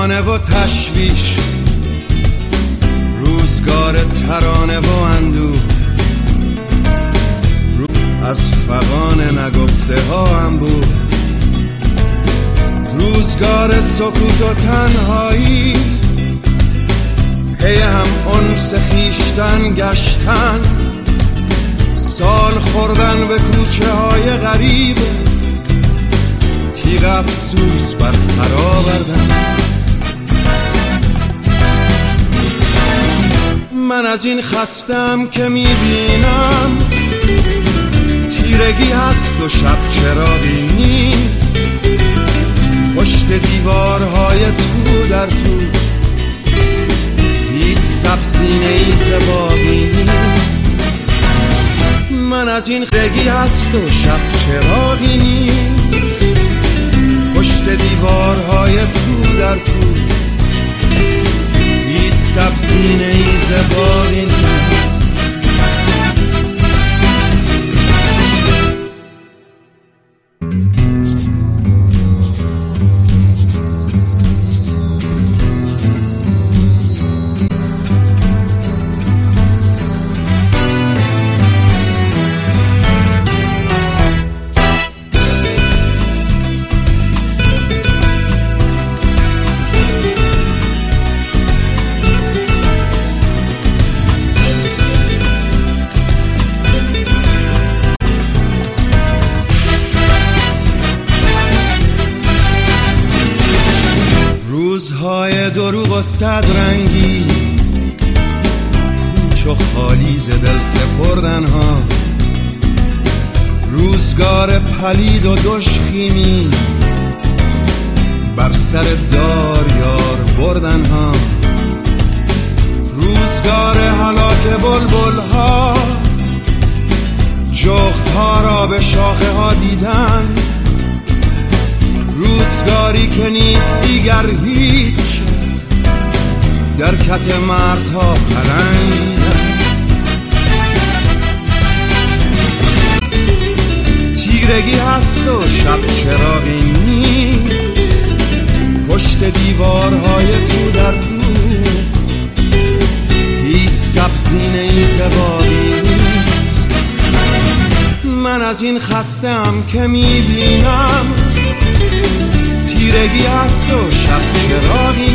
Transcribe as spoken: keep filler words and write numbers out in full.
افسانه و تشویش، روزگار ترانه و اندوه، از فغان نگفته ها هم بود، روزگار سکوت و تنهایی، پی هم انس خویشتن گشتن، سال خوردن به کوچه های غریب، تیغ افسوس بر پر آوردن. من از این خستم که میبینم تیرگی هست و شب چراغی نیست، پشت دیوارهای تو در تو هیچ سبزینه ای زبابی نیست. من از این تیرگی هست و شب چراغی نیست، پشت دیوارهای تو در تو هیچ سبزینه ای زبابی نیست. روزهای دروغ و صد رنگی، کوچ و خالی ز دل سپردن ها، روزگار پلید و دشخیمی، بر سر دار یار بردن ها، روزگار هلاک بلبل ها، جغد ها را به شاخه ها دیدن، روزگاری که نیست دیگر هیچ، در کت مردها پلنگن. تیرگی هست و شب چراغی نیست، پشت دیوارهای تو در تو هیچ سبزینه ای زبابی نیست. من از این خستم که میبینم تیرگی هست و شب چراغی